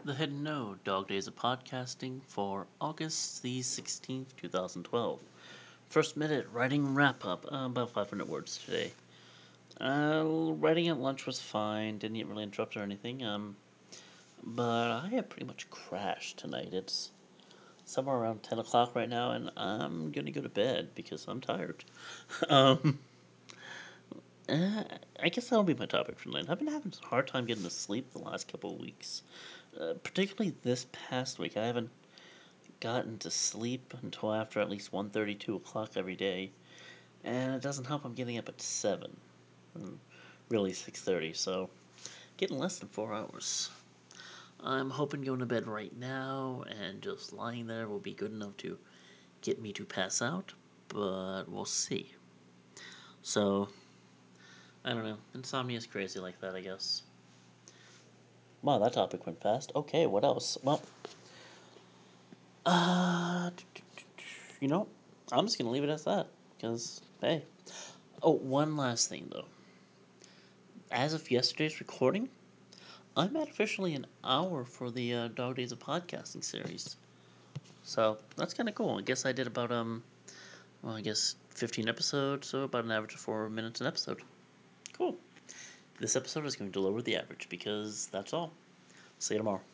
The Hidden Node Dog Days of Podcasting for August the 16th, 2012. First minute writing wrap up, about 500 words today. Writing at lunch was fine, didn't get really interrupted or anything, but I have pretty much crashed tonight. It's somewhere around 10 o'clock right now, and I'm gonna go to bed because I'm tired. um, I guess that'll be my topic for tonight. I've been having a hard time getting to sleep the last couple of weeks. Particularly this past week, I haven't gotten to sleep until after at least 1:30, 2 o'clock every day, and it doesn't help I'm getting up at 7, really 6:30, so getting less than 4 hours. I'm hoping going to bed right now and just lying there will be good enough to get me to pass out, but we'll see. So, I don't know. Insomnia is crazy like that, I guess. Wow, that topic went fast. Okay, what else? Well, uh, you know, I'm just gonna leave it as that, because, hey. Oh, one last thing though. As of yesterday's recording, I'm at officially an hour for the Dog Days of Podcasting series. So that's kind of cool. I guess I did about well, I guess 15 episodes, so about an average of 4 minutes an episode. Cool. This episode is going to lower the average because that's all. See you tomorrow.